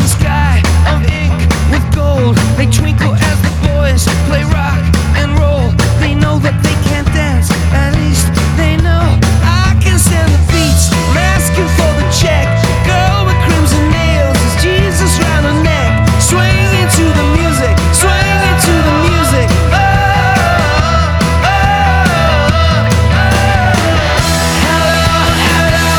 sky of ink with gold. They twinkle as the boys play rock and roll. They know that they can't dance, at least they know I can stand the beats. I'm asking for the check. Girl with crimson nails is Jesus round her neck. Swing into the music, swing into the music. Oh, oh, oh, oh. Hello, hello.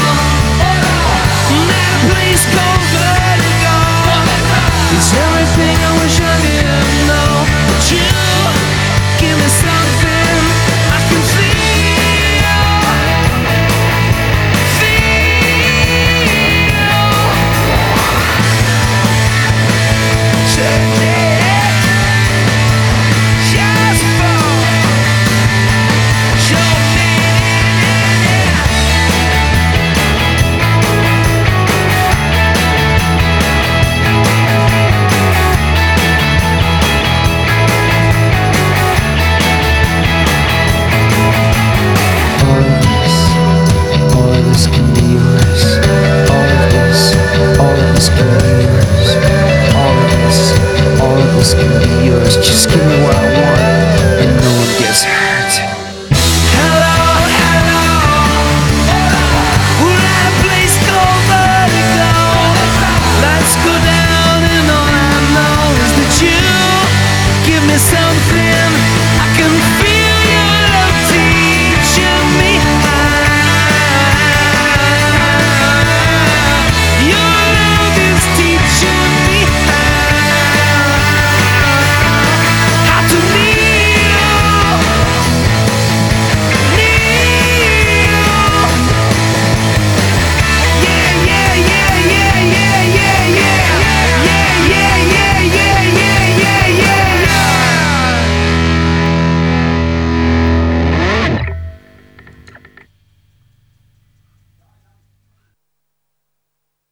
I'm at a place called Vertigo. It's everything I wish I didn't know. But you give me something I can feel. Check it. Just for show me. All of this can be yours. All of this can be yours. All of this can be yours. Just give me